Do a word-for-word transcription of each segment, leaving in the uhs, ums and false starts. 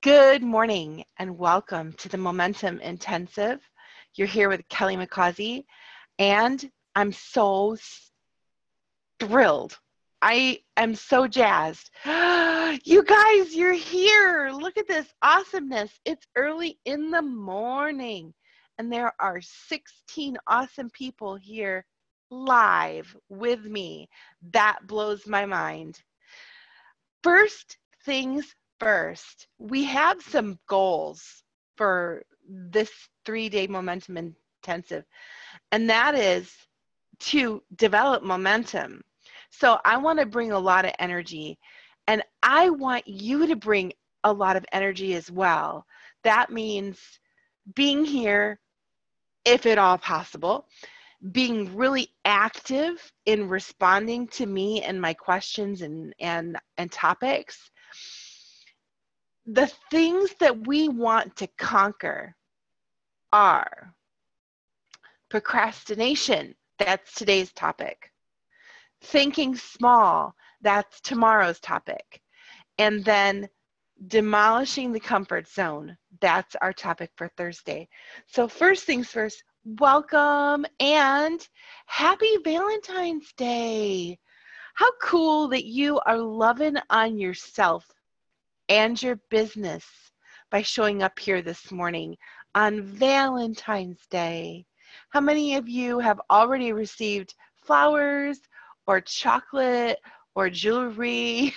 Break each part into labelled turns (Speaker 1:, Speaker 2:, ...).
Speaker 1: Good morning and welcome to the Momentum Intensive. You're here with Kelly McCausey, and I'm so thrilled. I am so jazzed. You guys, you're here. Look at this awesomeness. It's early in the morning, and there are sixteen awesome people here live with me. That blows my mind. First things first, we have some goals for this three-day momentum intensive, and that is to develop momentum. So I want to bring a lot of energy, and I want you to bring a lot of energy as well. That means being here, if at all possible, being really active in responding to me and my questions and, and, and topics. The things that we want to conquer are procrastination. That's today's topic. Thinking small. That's tomorrow's topic. And then demolishing the comfort zone. That's our topic for Thursday. So first things first, welcome and happy Valentine's Day. How cool that you are loving on yourself and your business by showing up here this morning on Valentine's Day. How many of you have already received flowers or chocolate or jewelry?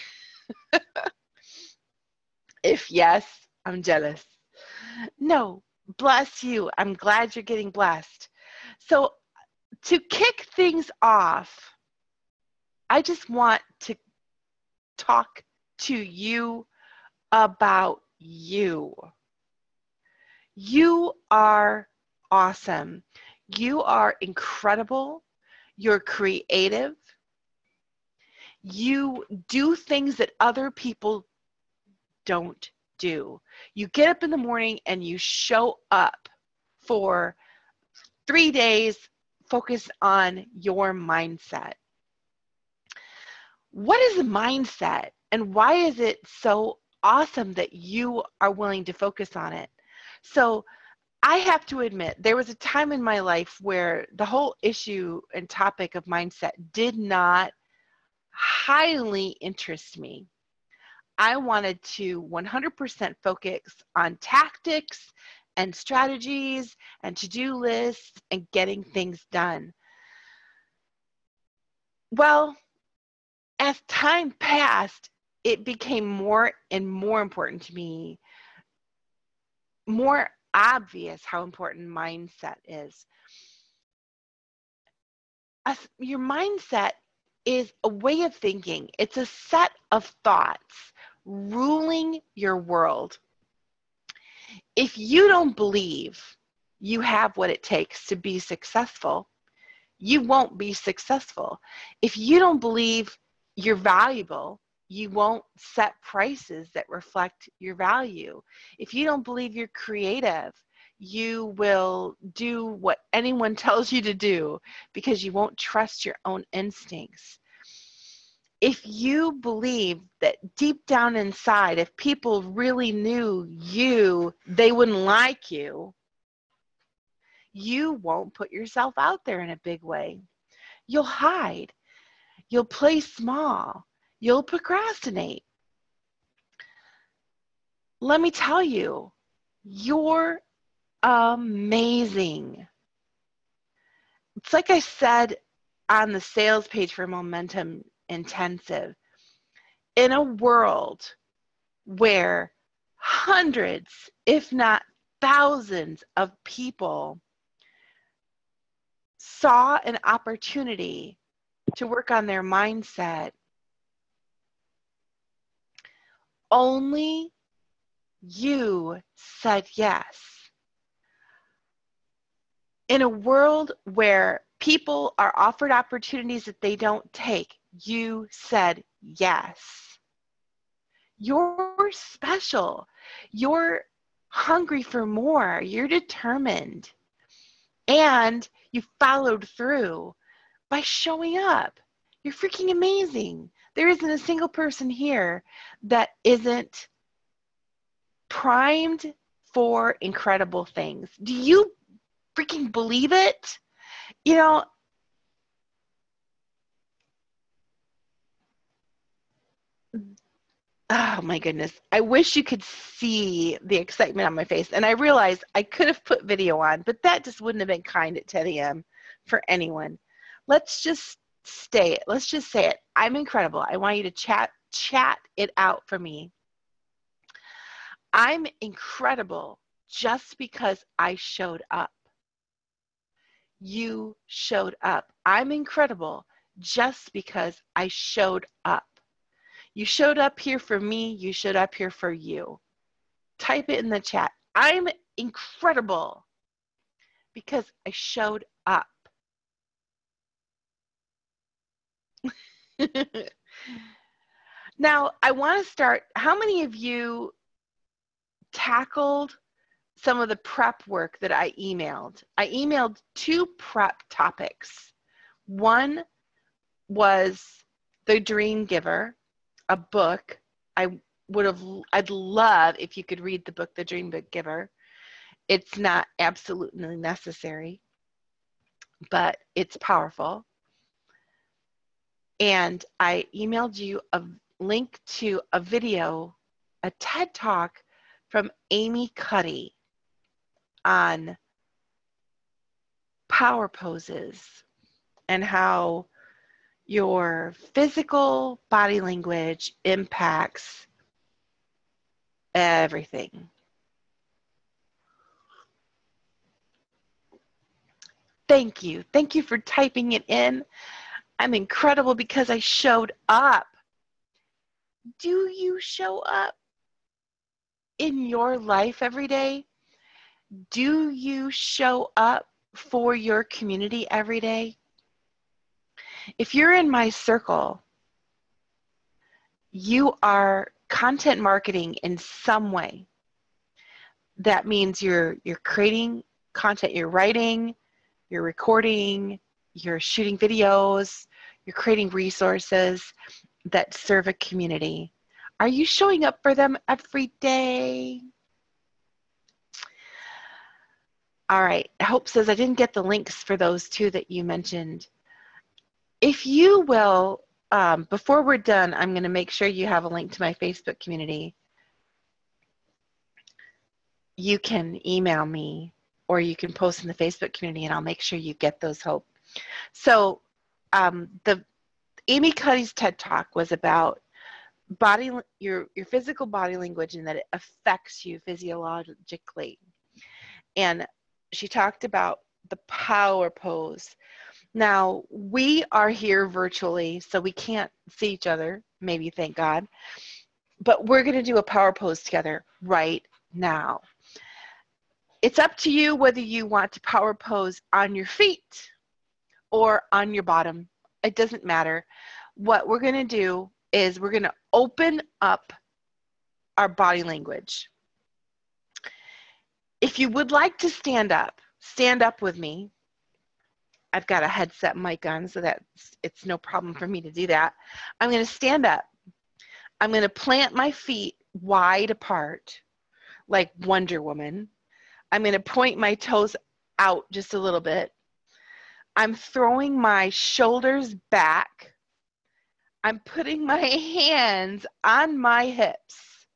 Speaker 1: If yes, I'm jealous. No, bless you. I'm glad you're getting blessed. So to kick things off, I just want to talk to you about you. You are awesome. You are incredible. You're creative. You do things that other people don't do. You get up in the morning and you show up for three days focused on your mindset. What is a mindset, and why is it so awesome that you are willing to focus on it? So I have to admit, there was a time in my life where the whole issue and topic of mindset did not highly interest me. I wanted to one hundred percent focus on tactics and strategies and to-do lists and getting things done. Well, as time passed, it became more and more important to me, more obvious how important mindset is. As your mindset is a way of thinking. It's a set of thoughts ruling your world. If you don't believe you have what it takes to be successful, you won't be successful. If you don't believe you're valuable, you won't set prices that reflect your value. If you don't believe you're creative, you will do what anyone tells you to do because you won't trust your own instincts. If you believe that deep down inside, if people really knew you, they wouldn't like you, you won't put yourself out there in a big way. You'll hide. You'll play small. You'll procrastinate. Let me tell you, you're amazing. It's like I said on the sales page for Momentum Intensive. In a world where hundreds, if not thousands of people saw an opportunity to work on their mindset, only you said yes. In a world where people are offered opportunities that they don't take, you said yes. You're special. You're hungry for more. You're determined. And you followed through by showing up. You're freaking amazing. There isn't a single person here that isn't primed for incredible things. Do you freaking believe it? You know, oh my goodness. I wish you could see the excitement on my face. And I realized I could have put video on, but that just wouldn't have been kind at ten a.m. for anyone. Let's just stay it. Let's just say it. I'm incredible. I want you to chat chat it out for me. I'm incredible just because I showed up. You showed up. I'm incredible just because I showed up. You showed up here for me. You showed up here for you. Type it in the chat. I'm incredible because I showed up. Now, I want to start. How many of you tackled some of the prep work that I emailed? I emailed two prep topics. One was The Dream Giver, a book. I would have, I'd love if you could read the book, The Dream Giver. It's not absolutely necessary, but it's powerful. And I emailed you a link to a video, a TED Talk from Amy Cuddy on power poses and how your physical body language impacts everything. Thank you. Thank you for typing it in. I'm incredible because I showed up. Do you show up in your life every day? Do you show up for your community every day? If you're in my circle, you are content marketing in some way. That means you're you're creating content, you're writing, you're recording, you're shooting videos, you're creating resources that serve a community. Are you showing up for them every day? All right, Hope says, I didn't get the links for those two that you mentioned. If you will, um, before we're done, I'm going to make sure you have a link to my Facebook community. You can email me or you can post in the Facebook community and I'll make sure you get those, Hope. So um, the Amy Cuddy's TED Talk was about body, your, your physical body language and that it affects you physiologically. And she talked about the power pose. Now, we are here virtually, so we can't see each other, maybe, thank God. But we're going to do a power pose together right now. It's up to you whether you want to power pose on your feet or on your bottom. It doesn't matter. What we're going to do is we're going to open up our body language. If you would like to stand up, stand up with me. I've got a headset mic on so that it's no problem for me to do that. I'm going to stand up. I'm going to plant my feet wide apart like Wonder Woman. I'm going to point my toes out just a little bit. I'm throwing my shoulders back. I'm putting my hands on my hips.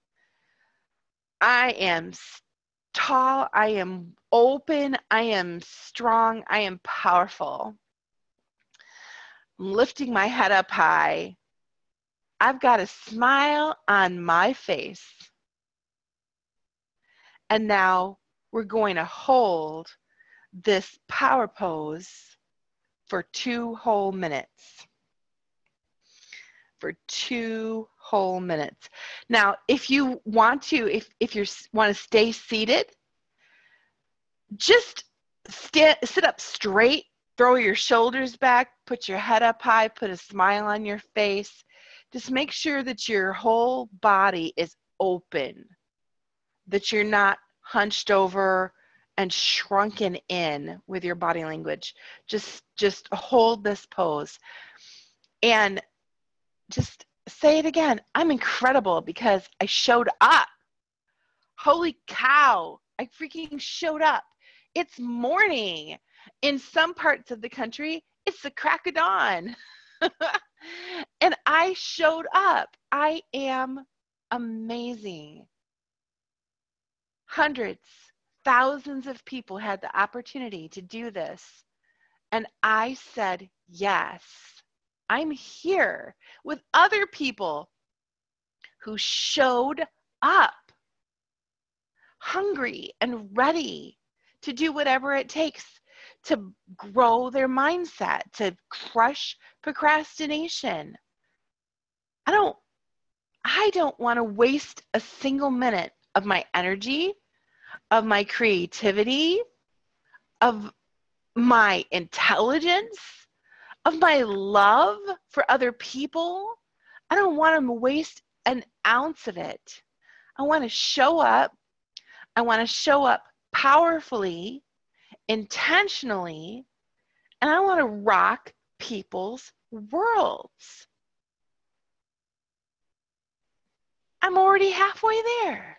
Speaker 1: I am tall, I am open, I am strong, I am powerful. I'm lifting my head up high. I've got a smile on my face. And now we're going to hold this power pose for two whole minutes. For two whole minutes. Now, if you want to, if, if you want to stay seated, just stand, sit up straight, throw your shoulders back, put your head up high, put a smile on your face. Just make sure that your whole body is open, that you're not hunched over and shrunken in with your body language. Just, just hold this pose. And just say it again. I'm incredible because I showed up. Holy cow, I freaking showed up. It's morning. In some parts of the country, it's the crack of dawn. And I showed up. I am amazing. Hundreds, thousands of people had the opportunity to do this. And I said, yes, I'm here with other people who showed up, hungry and ready to do whatever it takes to grow their mindset, to crush procrastination. I don't, I don't want to waste a single minute of my energy, of my creativity, of my intelligence, of my love for other people. I don't want to waste an ounce of it. I want to show up. I want to show up powerfully, intentionally, and I want to rock people's worlds. I'm already halfway there.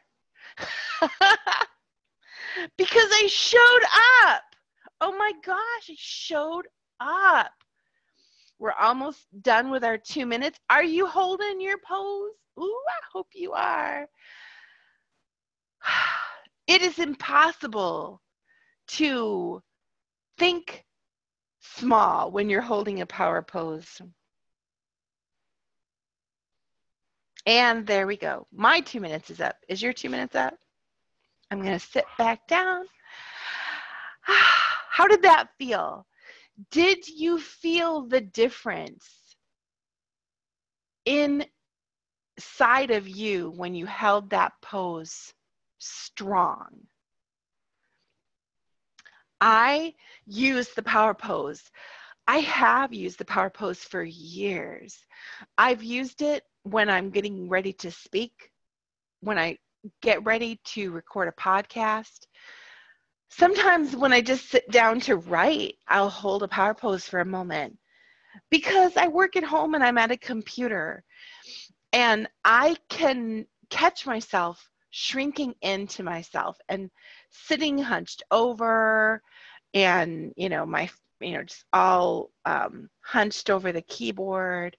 Speaker 1: Because I showed up. Oh my gosh, I showed up. We're almost done with our two minutes. Are you holding your pose? Ooh, I hope you are. It is impossible to think small when you're holding a power pose. And there we go. My two minutes is up. Is your two minutes up? I'm going to sit back down. How did that feel? Did you feel the difference inside of you when you held that pose strong? I use the power pose. I have used the power pose for years. I've used it when I'm getting ready to speak, when I get ready to record a podcast. Sometimes when I just sit down to write, I'll hold a power pose for a moment because I work at home and I'm at a computer and I can catch myself shrinking into myself and sitting hunched over and, you know, my, you know, just all um, hunched over the keyboard.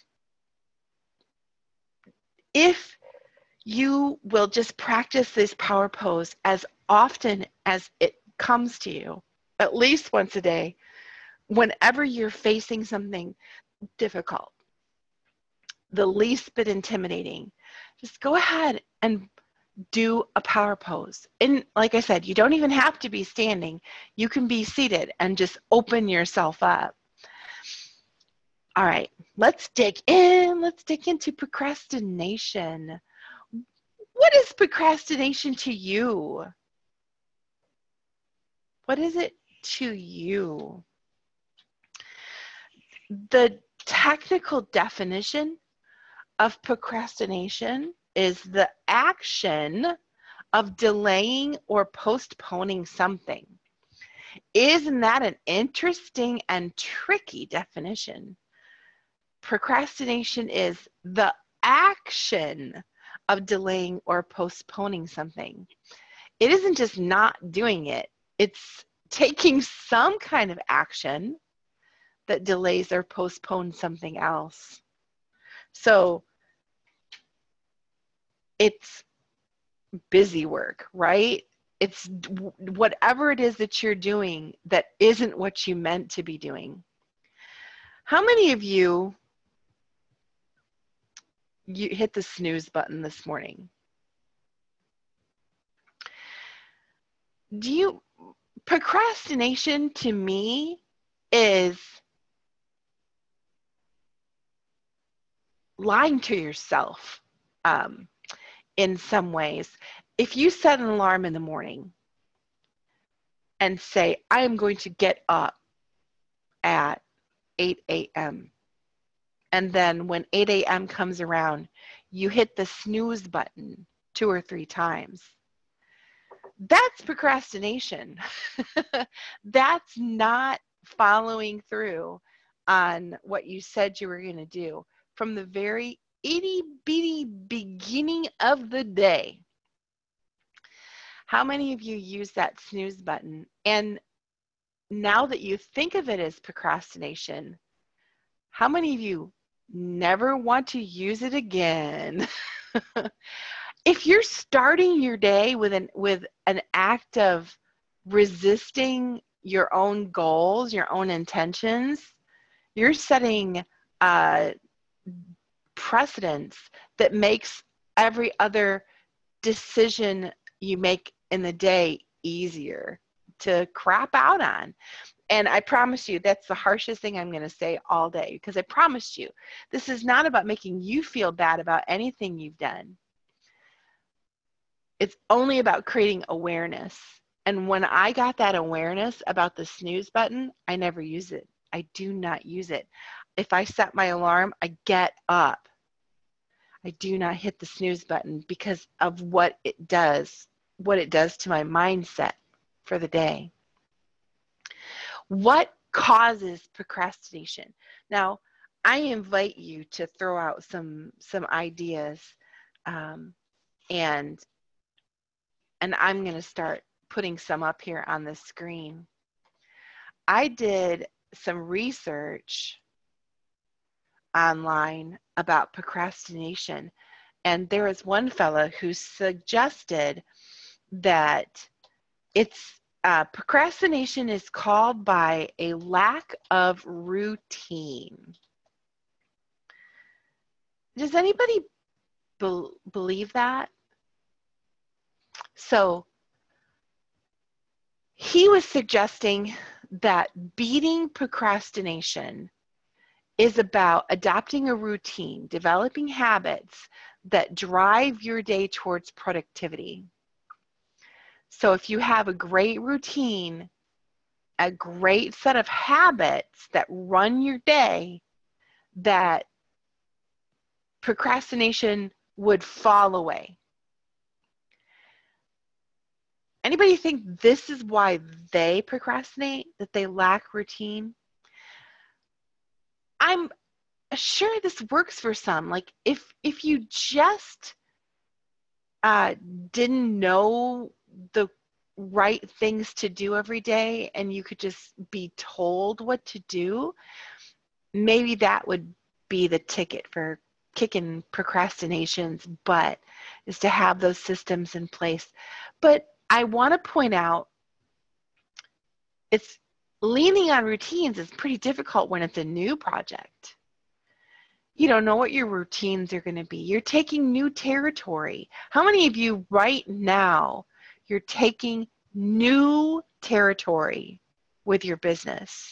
Speaker 1: If you will just practice this power pose as often as it comes to you, at least once a day, whenever you're facing something difficult, the least bit intimidating, just go ahead and do a power pose. And like I said, you don't even have to be standing. You can be seated and just open yourself up. All right, let's dig in. Let's dig into procrastination. What is procrastination to you? What is it to you? The technical definition of procrastination is the action of delaying or postponing something. Isn't that an interesting and tricky definition? Procrastination is the action of delaying or postponing something. It isn't just not doing it. It's taking some kind of action that delays or postpones something else. So it's busy work, right? It's whatever it is that you're doing that isn't what you meant to be doing. How many of you, you hit the snooze button this morning? Do you, procrastination to me is lying to yourself um, in some ways. If you set an alarm in the morning and say, I am going to get up at eight a.m. and then when eight a.m. comes around, you hit the snooze button two or three times, that's procrastination. That's not following through on what you said you were going to do from the very itty bitty beginning of the day. How many of you use that snooze button? And now that you think of it as procrastination, how many of you never want to use it again? If you're starting your day with an with an act of resisting your own goals, your own intentions, you're setting uh, precedence that makes every other decision you make in the day easier to crap out on. And I promise you, that's the harshest thing I'm going to say all day, because I promised you, this is not about making you feel bad about anything you've done. It's only about creating awareness. And when I got that awareness about the snooze button, I never use it. I do not use it. If I set my alarm, I get up. I do not hit the snooze button because of what it does, what it does to my mindset for the day. What causes procrastination? Now, I invite you to throw out some some ideas, um, and and I'm going to start putting some up here on the screen. I did some research online about procrastination, and there was one fellow who suggested that it's uh, procrastination is called by a lack of routine. Does anybody be- believe that? So he was suggesting that beating procrastination is about adopting a routine, developing habits that drive your day towards productivity. So if you have a great routine, a great set of habits that run your day, that procrastination would fall away. Anybody think this is why they procrastinate, that they lack routine? I'm sure this works for some. Like if if you just uh, didn't know the right things to do every day and you could just be told what to do, maybe that would be the ticket for kicking procrastination's butt, is to have those systems in place. But I want to point out, it's leaning on routines is pretty difficult when it's a new project. You don't know what your routines are going to be. You're taking new territory. How many of you right now, you're taking new territory with your business?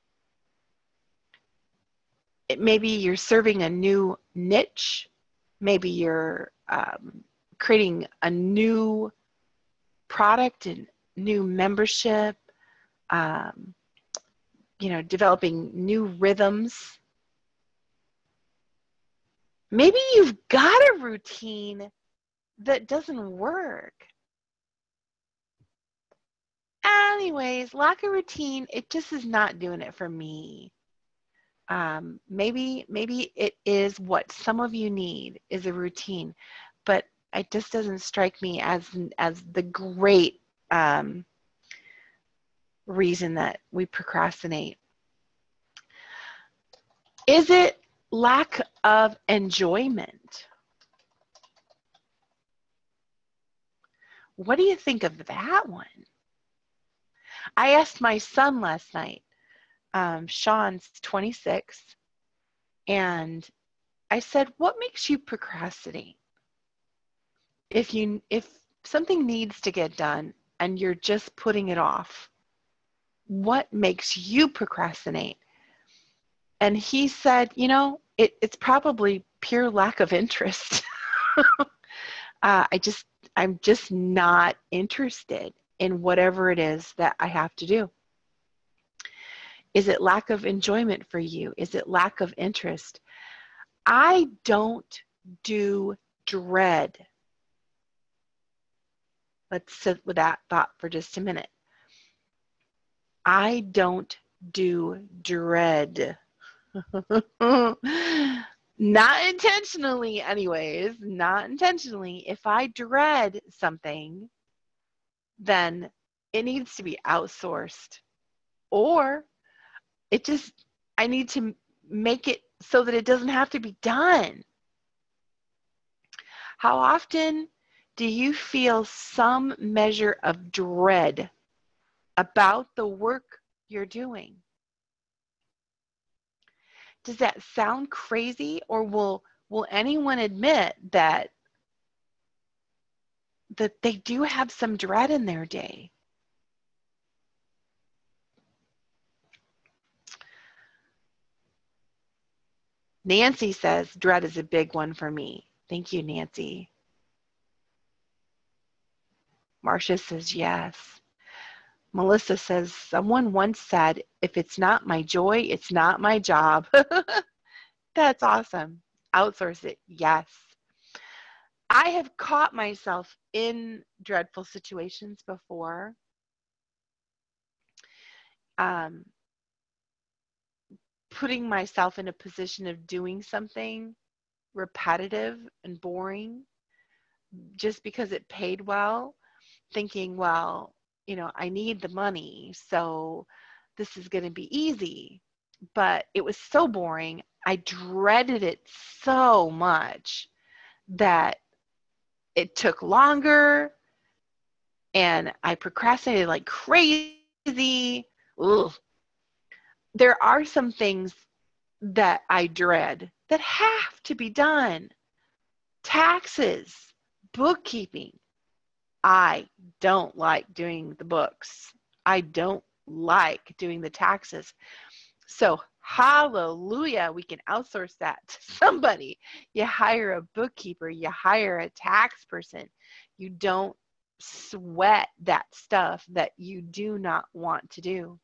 Speaker 1: It, maybe you're serving a new niche. Maybe you're um, creating a new product and new membership, um, you know, developing new rhythms. Maybe you've got a routine that doesn't work. Anyways, lack of routine, it just is not doing it for me. Um, maybe maybe it is what some of you need, is a routine, but it just doesn't strike me as as the great um, reason that we procrastinate. Is it lack of enjoyment? What do you think of that one? I asked my son last night, um, Sean's twenty-six, and I said, what makes you procrastinate? If you if something needs to get done and you're just putting it off, what makes you procrastinate? And he said, you know, it, it's probably pure lack of interest. uh, I just, I'm just not interested in whatever it is that I have to do. Is it lack of enjoyment for you? Is it lack of interest? I don't do dread. Let's sit with that thought for just a minute. I don't do dread. Not intentionally, anyways, not intentionally. If I dread something, then it needs to be outsourced. Or it just, I need to make it so that it doesn't have to be done. How often do you feel some measure of dread about the work you're doing? Does that sound crazy, or will will anyone admit that that they do have some dread in their day? Nancy says dread is a big one for me. Thank you, Nancy. Marcia says yes. Melissa says, someone once said, if it's not my joy, it's not my job. That's awesome. Outsource it. Yes. I have caught myself in dreadful situations before. Um, putting myself in a position of doing something repetitive and boring just because it paid well, thinking, well, you know, I need the money, so this is going to be easy. But it was so boring. I dreaded it so much that it took longer, and I procrastinated like crazy. Ugh. There are some things that I dread that have to be done. Taxes, bookkeeping. I don't like doing the books. I don't like doing the taxes. So hallelujah, we can outsource that to somebody. You hire a bookkeeper, you hire a tax person. You don't sweat that stuff that you do not want to do.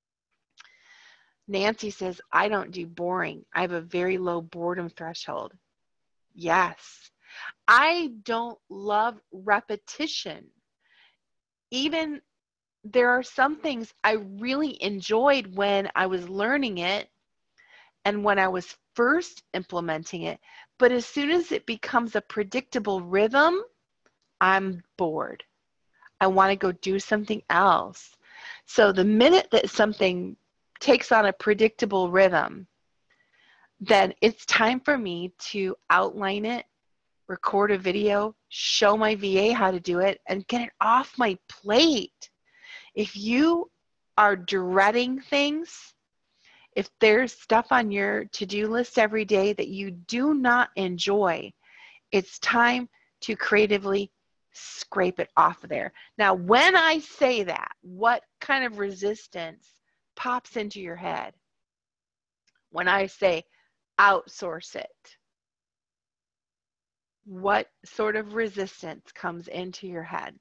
Speaker 1: Nancy says, I don't do boring. I have a very low boredom threshold. Yes. I don't love repetition. Even there are some things I really enjoyed when I was learning it and when I was first implementing it. But as soon as it becomes a predictable rhythm, I'm bored. I want to go do something else. So the minute that something takes on a predictable rhythm, then it's time for me to outline it, record a video, show my V A how to do it, and get it off my plate. If you are dreading things, if there's stuff on your to-do list every day that you do not enjoy, it's time to creatively scrape it off of there. Now, when I say that, what kind of resistance pops into your head? When I say outsource it, what sort of resistance comes into your head?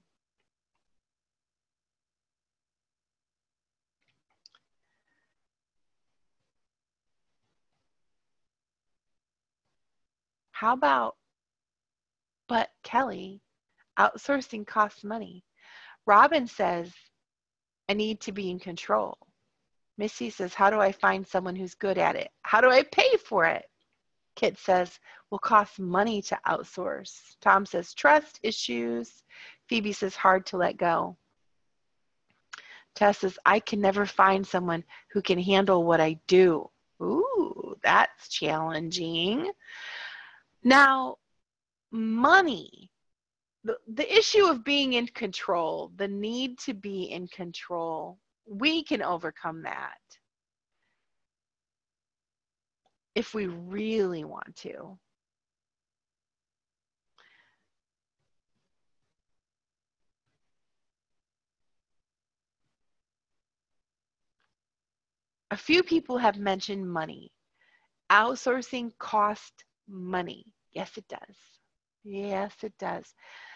Speaker 1: How about, but Kelly, outsourcing costs money. Robin says, I need to be in control. Missy says, how do I find someone who's good at it? How do I pay for it? Kit says, will cost money to outsource. Tom says, trust issues. Phoebe says, hard to let go. Tess says, I can never find someone who can handle what I do. Ooh, that's challenging. Now, money. The, the issue of being in control, the need to be in control, we can overcome that if we really want to. A few people have mentioned money. Outsourcing costs money. Yes, it does. Yes, it does.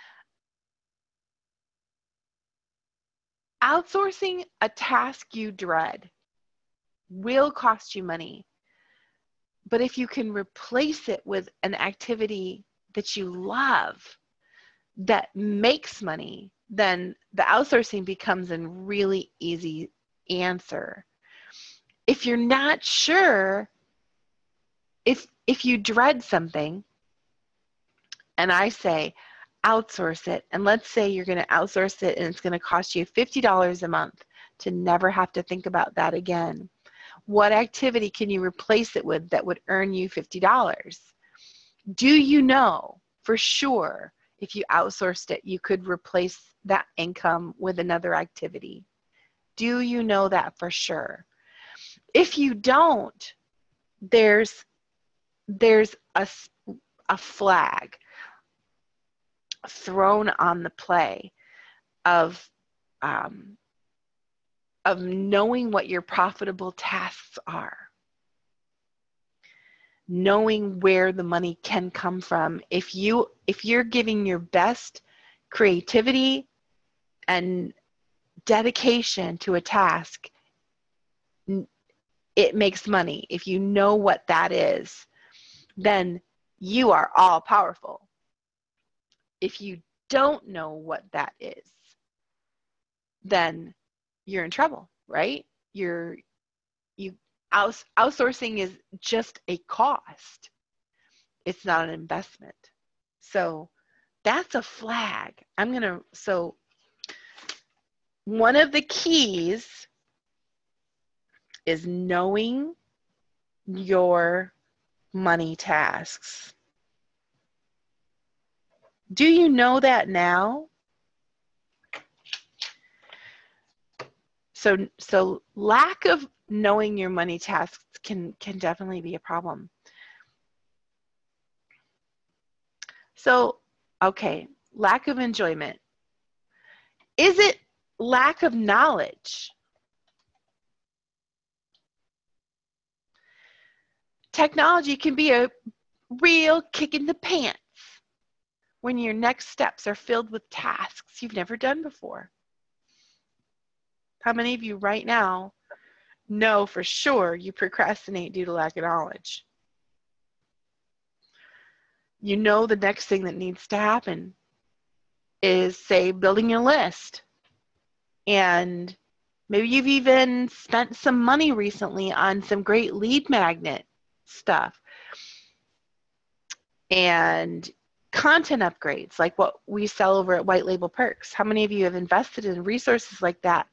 Speaker 1: Outsourcing a task you dread will cost you money. But if you can replace it with an activity that you love, that makes money, then the outsourcing becomes a really easy answer. If you're not sure, if if you dread something, and I say, outsource it, and let's say you're going to outsource it and it's going to cost you fifty dollars a month to never have to think about that again. What activity can you replace it with that would earn you fifty dollars? Do you know for sure if you outsourced it, you could replace that income with another activity? Do you know that for sure? If you don't, there's, there's a, a flag thrown on the play of, um, of knowing what your profitable tasks are, knowing where the money can come from. If you, if you're giving your best creativity and dedication to a task, it makes money. If you know what that is, then you are all powerful. If you don't know what that is, then you're in trouble, right? You're, you, outs, outsourcing is just a cost. It's not an investment. So that's a flag. I'm going to, so one of the keys is knowing your money tasks. Do you know that now? So, so lack of knowing your money tasks can, can definitely be a problem. So, okay, lack of enjoyment. Is it lack of knowledge? Technology can be a real kick in the pants when your next steps are filled with tasks you've never done before. How many of you right now know for sure you procrastinate due to lack of knowledge? You know the next thing that needs to happen is, say, building your list. And maybe you've even spent some money recently on some great lead magnet stuff and content upgrades like what we sell over at White Label Perks. How many of you have invested in resources like that?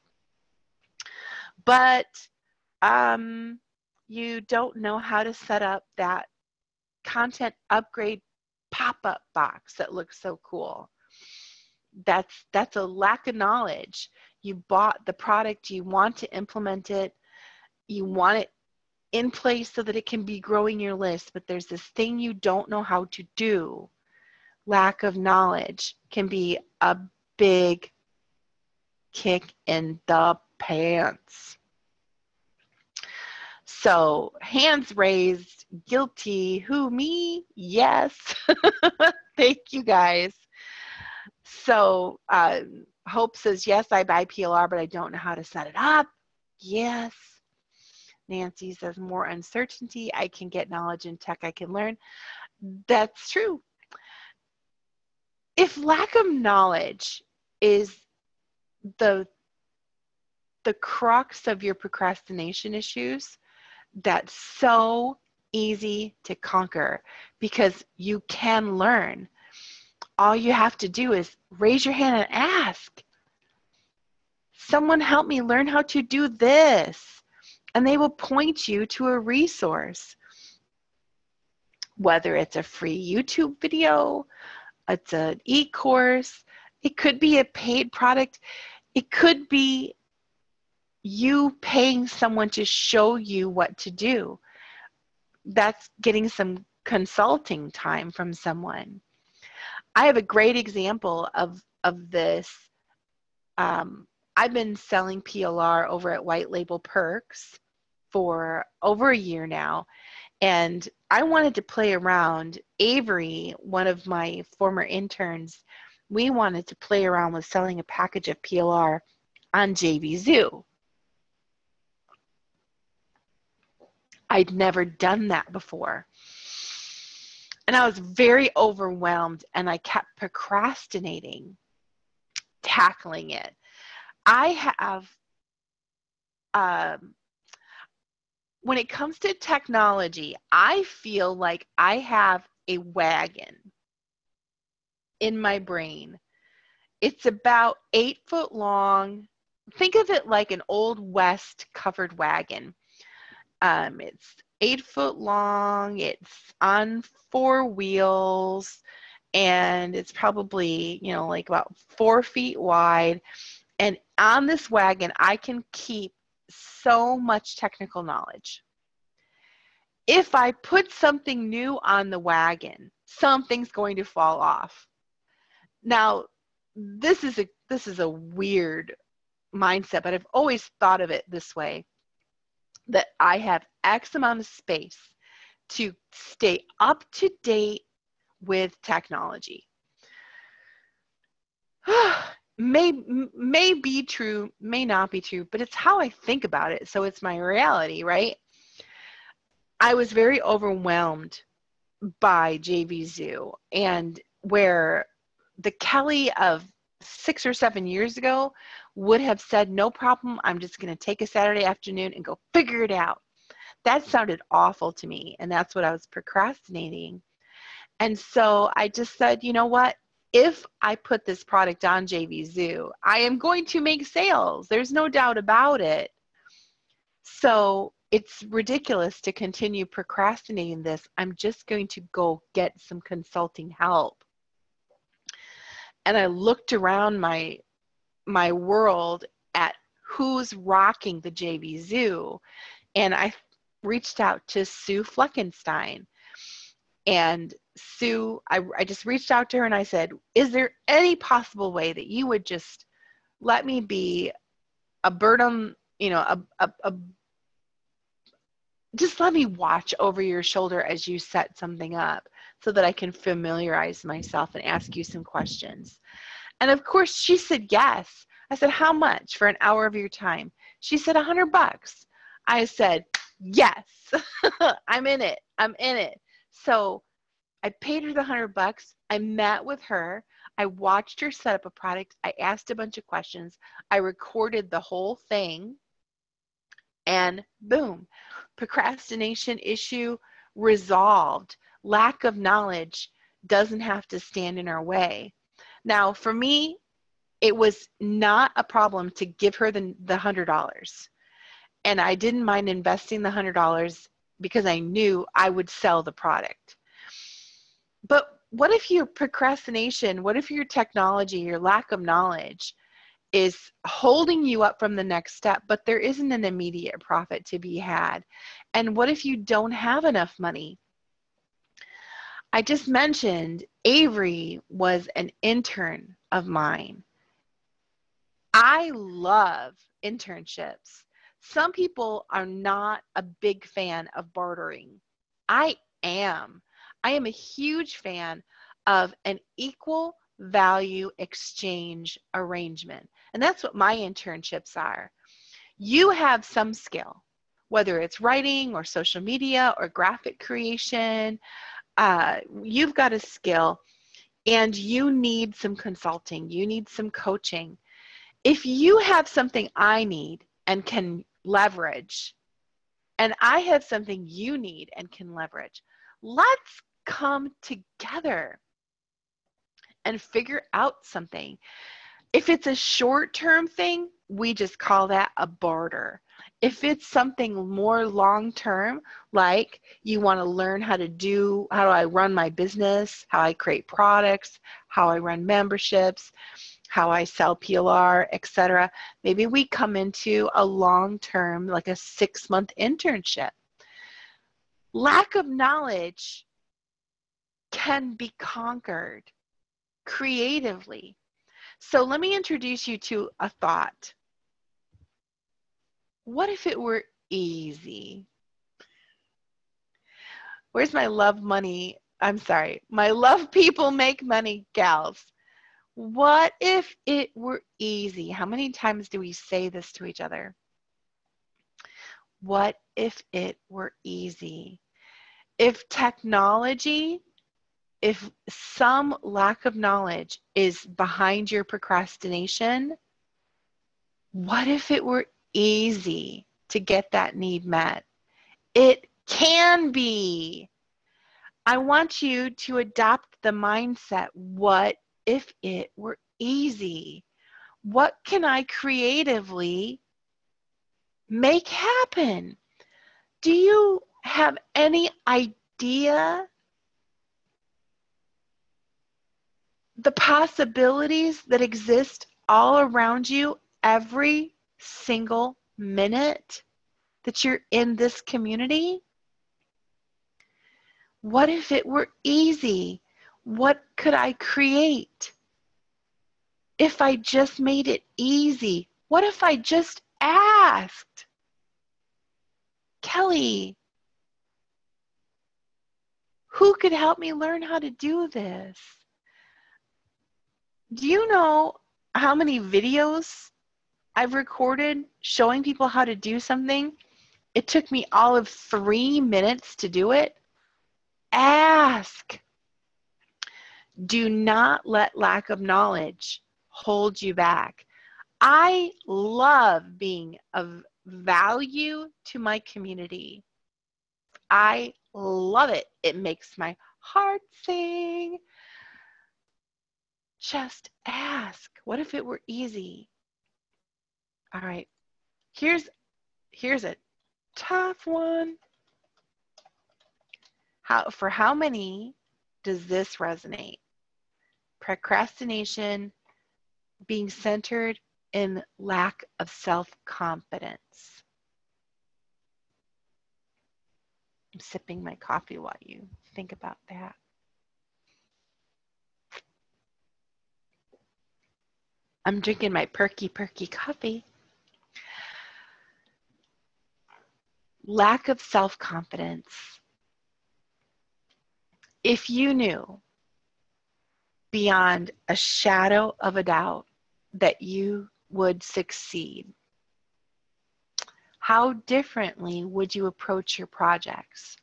Speaker 1: But um, you don't know how to set up that content upgrade pop-up box that looks so cool. That's, that's a lack of knowledge. You bought the product, you want to implement it, you want it in place so that it can be growing your list, but there's this thing you don't know how to do. Lack of knowledge can be a big kick in the pants. So hands raised, guilty. Who, me? Yes. Thank you guys. So uh, Hope says, yes, I buy P L R, but I don't know how to set it up. Yes. Nancy says, more uncertainty. I can get knowledge in tech I can learn. That's true. If lack of knowledge is the, the crux of your procrastination issues, that's so easy to conquer because you can learn. All you have to do is raise your hand and ask. Someone help me learn how to do this. And they will point you to a resource. Whether it's a free YouTube video, it's an e-course, it could be a paid product, it could be you paying someone to show you what to do. That's getting some consulting time from someone. I have a great example of, of this. Um, I've been selling P L R over at White Label Perks for over a year now, and I wanted to play around. Avery, one of my former interns, we wanted to play around with selling a package of P L R on JVZoo. I'd never done that before. And I was very overwhelmed, and I kept procrastinating tackling it. I have, um, when it comes to technology, I feel like I have a wagon in my brain. It's about eight foot long. Think of it like an old West covered wagon. Um, it's eight foot long. It's on four wheels, and it's probably, you know, like about four feet wide. And on this wagon, I can keep so much technical knowledge. If I put something new on the wagon, something's going to fall off. Now, this is a this is a weird mindset, but I've always thought of it this way, that I have X amount of space to stay up to date with technology. may may be true, may not be true, but it's how I think about it, so it's my reality, right? I was very overwhelmed by JVZoo, and where the Kelly of six or seven years ago would have said, no problem, I'm just going to take a Saturday afternoon and go figure it out. That sounded awful to me, and that's what I was procrastinating. And so I just said, you know what? If I put this product on JVZoo, I am going to make sales. There's no doubt about it. So it's ridiculous to continue procrastinating this. I'm just going to go get some consulting help. And I looked around my my world at who's rocking the JVZoo, and I reached out to Sue Fleckenstein. And Sue, I, I just reached out to her and I said, is there any possible way that you would just let me be a bird on, you know, a, a, a just let me watch over your shoulder as you set something up so that I can familiarize myself and ask you some questions. And of course she said yes. I said, how much for an hour of your time? She said, a hundred bucks. I said, yes, I'm in it. I'm in it. So I paid her the hundred bucks. I met with her. I watched her set up a product. I asked a bunch of questions. I recorded the whole thing, and boom, procrastination issue resolved. Lack of knowledge doesn't have to stand in our way. Now, for me, it was not a problem to give her the the hundred dollars, and I didn't mind investing the hundred dollars because I knew I would sell the product. But what if your procrastination, what if your technology, your lack of knowledge is holding you up from the next step, but there isn't an immediate profit to be had? And what if you don't have enough money? I just mentioned Avery was an intern of mine. I love internships. Some people are not a big fan of bartering. I am. I am a huge fan of an equal value exchange arrangement. And that's what my internships are. You have some skill, whether it's writing or social media or graphic creation. Uh, you've got a skill and you need some consulting. You need some coaching. If you have something I need and can leverage, and I have something you need and can leverage, let's come together and figure out something. If it's a short-term thing, we just call that a barter. If it's something more long-term, like you want to learn how to do, how do I run my business, how I create products, how I run memberships, how I sell P L R, et cetera, maybe we come into a long-term, like a six-month internship. Lack of knowledge can be conquered creatively. So let me introduce you to a thought. What if it were easy? Where's my love money? I'm sorry, my love people make money gals. What if it were easy? How many times do we say this to each other? What if it were easy? If technology, if some lack of knowledge is behind your procrastination, what if it were easy to get that need met? It can be. I want you to adopt the mindset, what if it were easy? What can I creatively make happen? Do you have any idea the possibilities that exist all around you every single minute that you're in this community? What if it were easy? What could I create if I just made it easy? What if I just asked? Kelly, who could help me learn how to do this? Do you know how many videos I've recorded showing people how to do something? It took me all of three minutes to do it. Ask. Do not let lack of knowledge hold you back. I love being of value to my community. I love it. It makes my heart sing. Just ask. What if it were easy? All right. Here's here's a tough one. How for how many does this resonate? Procrastination, being centered in lack of self-confidence. I'm sipping my coffee while you think about that. I'm drinking my perky perky coffee. Lack of self-confidence. If you knew beyond a shadow of a doubt that you would succeed, how differently would you approach your projects?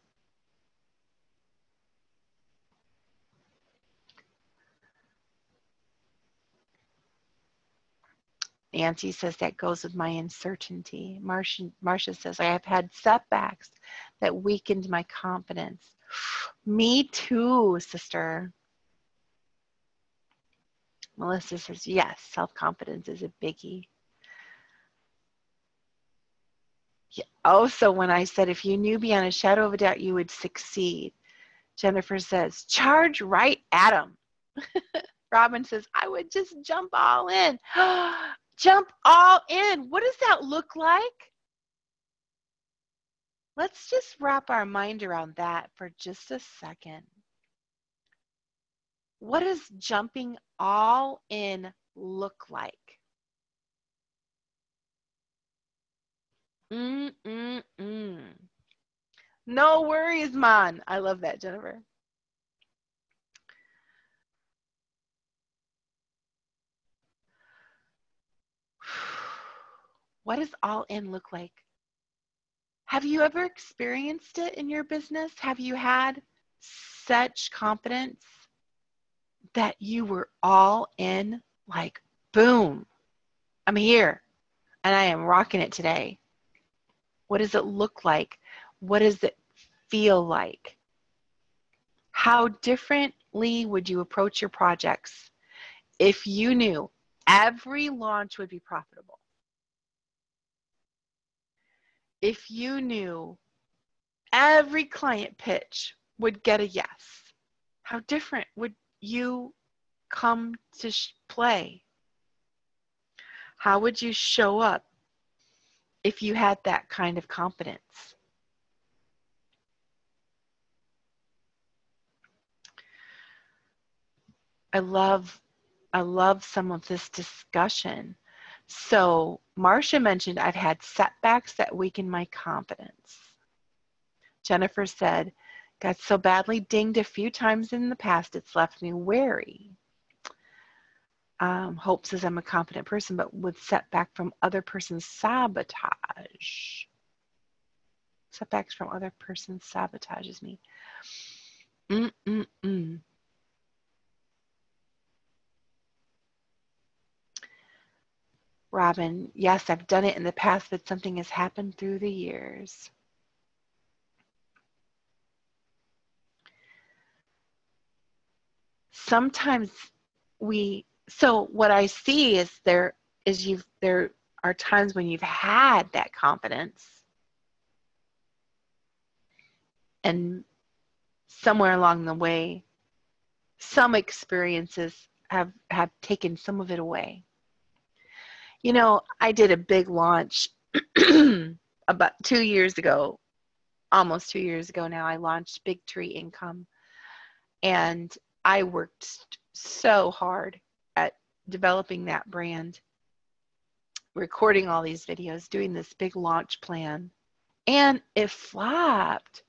Speaker 1: Nancy says that goes with my uncertainty. Marcia, Marcia says, I have had setbacks that weakened my confidence. Me too, sister. Melissa says, yes, self-confidence is a biggie. Yeah. Oh, so when I said, if you knew beyond a shadow of a doubt you would succeed, Jennifer says, charge right at them. Robin says, I would just jump all in. Jump all in. What does that look like? Let's just wrap our mind around that for just a second. What does jumping all in look like? Mm-mm-mm. No worries, man. I love that, Jennifer. What does all in look like? Have you ever experienced it in your business? Have you had such confidence that you were all in, like, boom, I'm here and I am rocking it today? What does it look like? What does it feel like? How differently would you approach your projects if you knew every launch would be profitable? If you knew every client pitch would get a yes, how different would you come to play? How would you show up if you had that kind of confidence? I love, I love some of this discussion. So Marcia mentioned I've had setbacks that weaken my confidence. Jennifer said, got so badly dinged a few times in the past, it's left me wary. Um, Hope says I'm a confident person, but with setback from other person's sabotage. Setbacks from other person's sabotages me. Mm-mm-mm. Robin, yes, I've done it in the past, but something has happened through the years. Sometimes we, so what I see is there is you've, there are times when you've had that confidence, and somewhere along the way, some experiences have, have taken some of it away. You know, I did a big launch about two years ago, almost two years ago now. I launched Big Tree Income, and I worked so hard at developing that brand, recording all these videos, doing this big launch plan, and it flopped.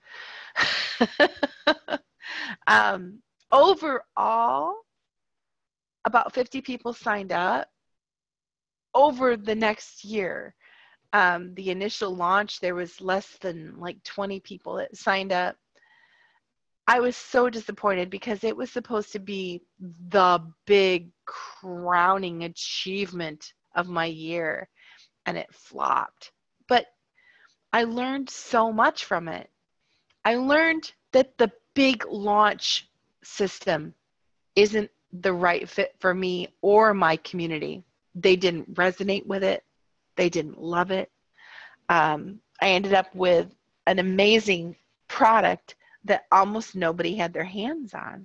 Speaker 1: um, overall, about fifty people signed up. Over the next year, um, the initial launch, there was less than like twenty people that signed up. I was so disappointed because it was supposed to be the big crowning achievement of my year, and it flopped. But I learned so much from it. I learned that the big launch system isn't the right fit for me or my community. They didn't resonate with it. They didn't love it. Um, I ended up with an amazing product that almost nobody had their hands on.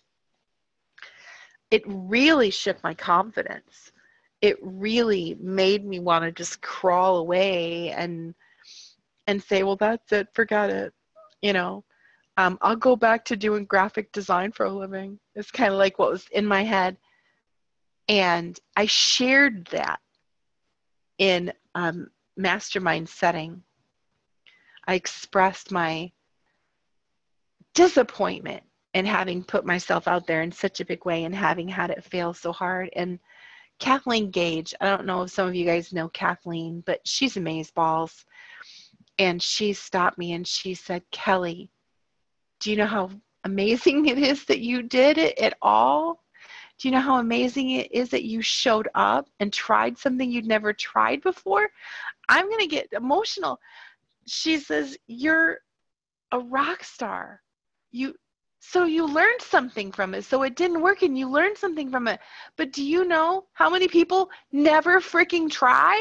Speaker 1: It really shook my confidence. It really made me want to just crawl away and and say, well, that's it, forget it. You know, um, I'll go back to doing graphic design for a living. It's kind of like what was in my head. And I shared that in um, mastermind setting. I expressed my disappointment in having put myself out there in such a big way and having had it fail so hard. And Kathleen Gage, I don't know if some of you guys know Kathleen, but she's amazeballs. And she stopped me and she said, Kelly, do you know how amazing it is that you did it at all? Do you know how amazing it is that you showed up and tried something you'd never tried before? I'm going to get emotional. She says, you're a rock star. You, so you learned something from it. So it didn't work and you learned something from it. But do you know how many people never freaking try?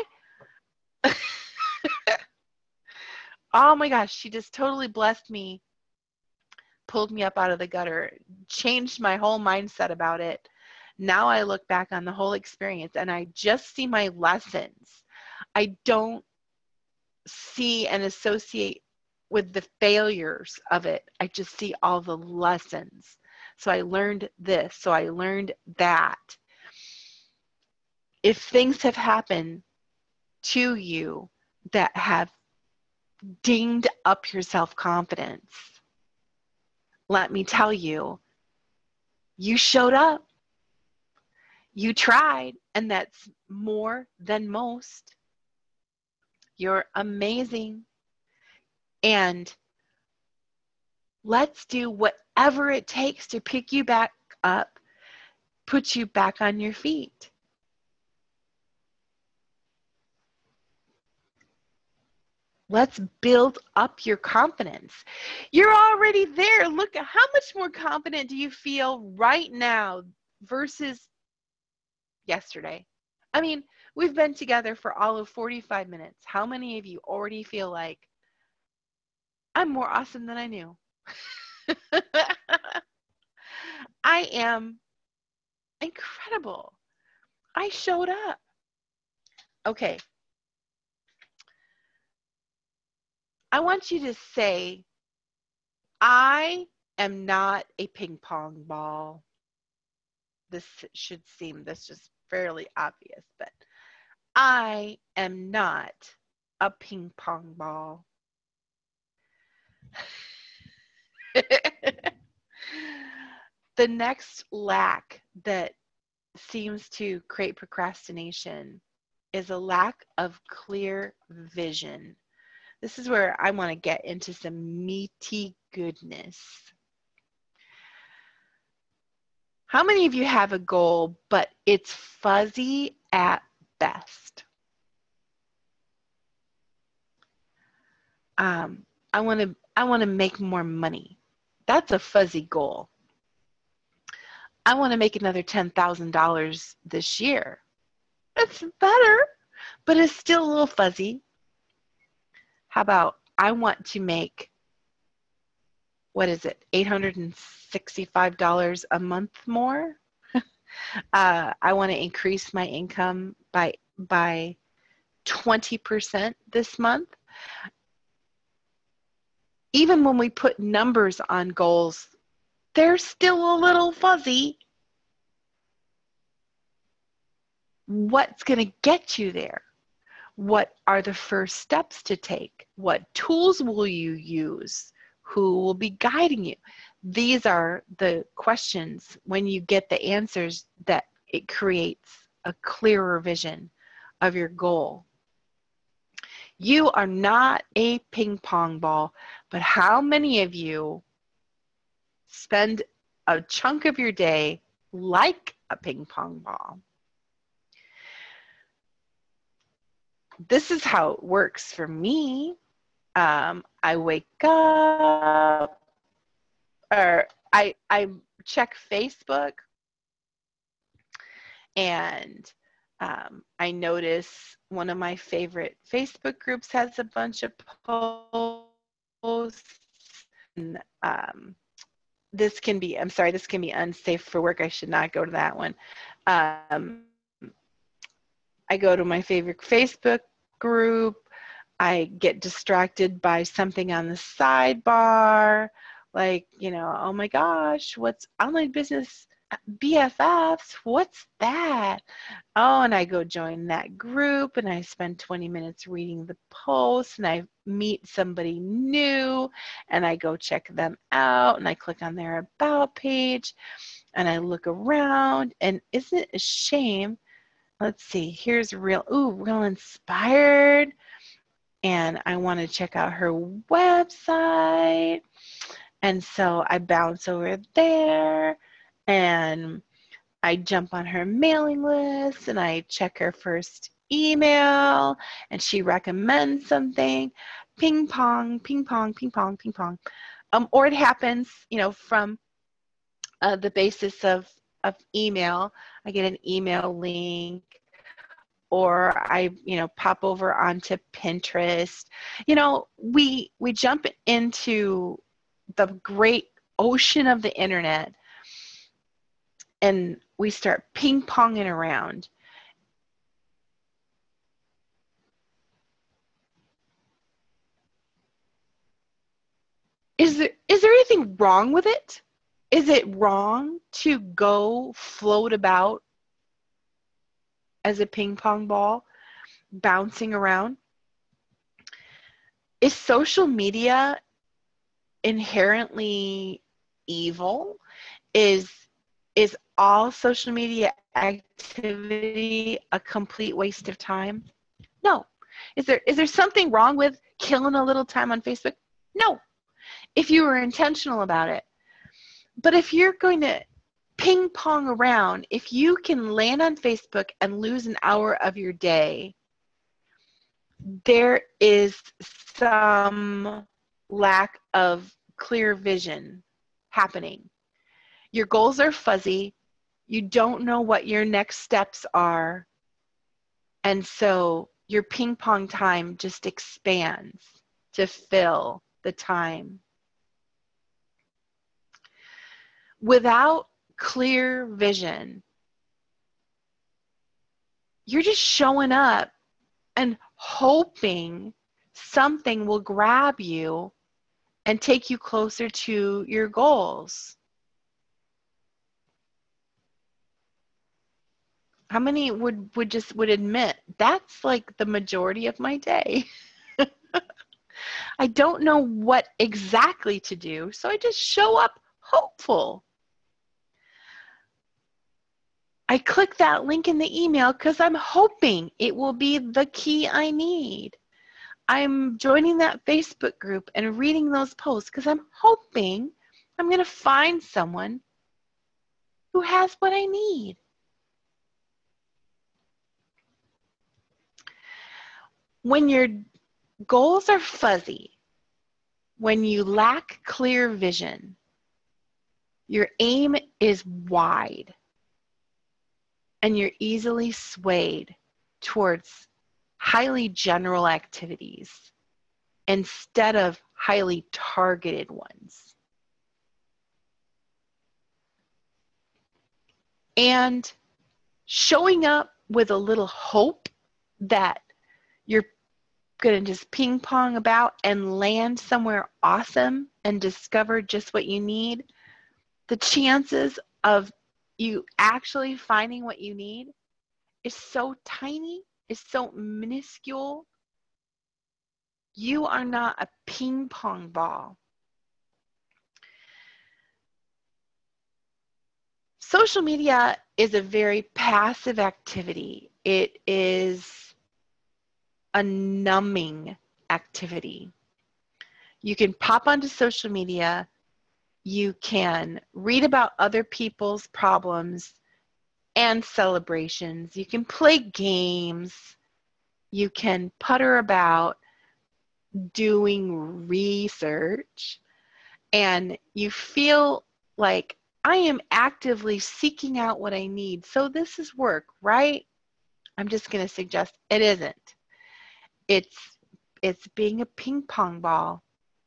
Speaker 1: Oh my gosh, she just totally blessed me, pulled me up out of the gutter, changed my whole mindset about it. Now I look back on the whole experience and I just see my lessons. I don't see and associate with the failures of it. I just see all the lessons. So I learned this, so I learned that. If things have happened to you that have dinged up your self-confidence, let me tell you, you showed up. You tried, and that's more than most. You're amazing. And let's do whatever it takes to pick you back up, put you back on your feet. Let's build up your confidence. You're already there. Look, how much more confident do you feel right now versus yesterday? I mean, we've been together for all of forty-five minutes. How many of you already feel like, I'm more awesome than I knew? I am incredible. I showed up. Okay. I want you to say, I am not a ping pong ball. This should seem, this is fairly obvious, but I am not a ping pong ball. The next lack that seems to create procrastination is a lack of clear vision. This is where I want to get into some meaty goodness. How many of you have a goal, but it's fuzzy at best? Um, I want to I want to make more money. That's a fuzzy goal. I want to make another ten thousand dollars this year. It's better, but it's still a little fuzzy. How about I want to make, what is it, eight hundred sixty-five dollars a month more? uh, I want to increase my income by by twenty percent this month. Even when we put numbers on goals, they're still a little fuzzy. What's going to get you there? What are the first steps to take? What tools will you use? Who will be guiding you? These are the questions. When you get the answers, that it creates a clearer vision of your goal. You are not a ping pong ball, but how many of you spend a chunk of your day like a ping pong ball? This is how it works for me. Um, I wake up, or I, I check Facebook, and um, I notice one of my favorite Facebook groups has a bunch of posts. And, um, this can be, I'm sorry, this can be unsafe for work. I should not go to that one. Um, I go to my favorite Facebook group. I get distracted by something on the sidebar, like, you know, oh my gosh, what's online business B F Fs? What's that? Oh, and I go join that group, and I spend twenty minutes reading the posts, and I meet somebody new, and I go check them out, and I click on their about page, and I look around, and isn't it a shame? Let's see, here's real, ooh, real inspired, and I want to check out her website, and so I bounce over there, and I jump on her mailing list, and I check her first email, and she recommends something. Ping pong, ping pong, ping pong, ping pong. Um, or it happens, you know, from uh, the basis of, of email. I get an email link, or I, you know, pop over onto Pinterest. You know, we we jump into the great ocean of the internet, and we start ping-ponging around. Is there, is there anything wrong with it? Is it wrong to go float about as a ping pong ball, bouncing around? Is social media inherently evil? Is, is all social media activity a complete waste of time? No. Is there, is there something wrong with killing a little time on Facebook? No. If you were intentional about it. But if you're going to ping pong around, if you can land on Facebook and lose an hour of your day, there is some lack of clear vision happening. Your goals are fuzzy. You don't know what your next steps are. And so your ping pong time just expands to fill the time. Without clear vision, you're just showing up and hoping something will grab you and take you closer to your goals. How many would, would just would admit that's like the majority of my day? I don't know what exactly to do, so I just show up hopeful. I click that link in the email because I'm hoping it will be the key I need. I'm joining that Facebook group and reading those posts because I'm hoping I'm going to find someone who has what I need. When your goals are fuzzy, when you lack clear vision, your aim is wide, and you're easily swayed towards highly general activities instead of highly targeted ones. And showing up with a little hope that you're going to just ping pong about and land somewhere awesome and discover just what you need, the chances of you actually finding what you need is so tiny, is so minuscule. You are not a ping pong ball. Social media is a very passive activity. It is a numbing activity. You can pop onto social media, you can read about other people's problems and celebrations, you can play games, you can putter about doing research, and you feel like, I am actively seeking out what I need, so this is work, right? I'm just going to suggest it isn't. It's, it's being a ping pong ball.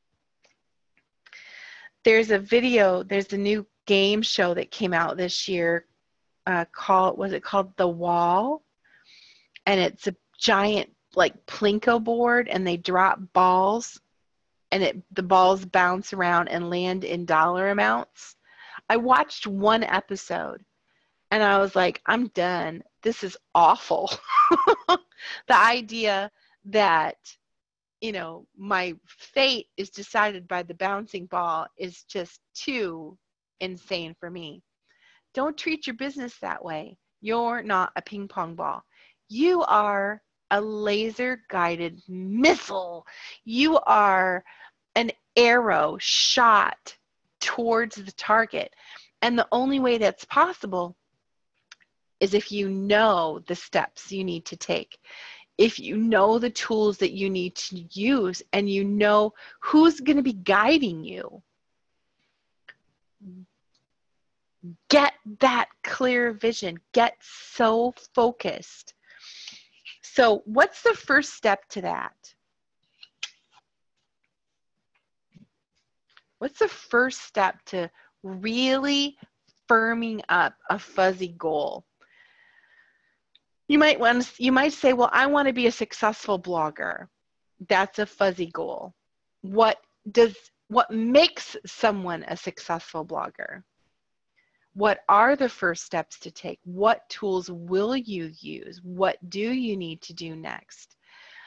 Speaker 1: There's a video, there's a new game show that came out this year uh, called, was it called The Wall? And it's a giant like Plinko board, and they drop balls, and it, the balls bounce around and land in dollar amounts. I watched one episode and I was like, I'm done. This is awful. The idea that, you know, my fate is decided by the bouncing ball is just too insane for me. Don't treat your business that way. You're not a ping pong ball. You are a laser guided missile. You are an arrow shot towards the target. And the only way that's possible is if you know the steps you need to take. If you know the tools that you need to use, and you know who's going to be guiding you. Get that clear vision. Get so focused. So what's the first step to that? What's the first step to really firming up a fuzzy goal? You might want to, you might say, well, I want to be a successful blogger. That's a fuzzy goal. What does, what makes someone a successful blogger? What are the first steps to take? What tools will you use? What do you need to do next?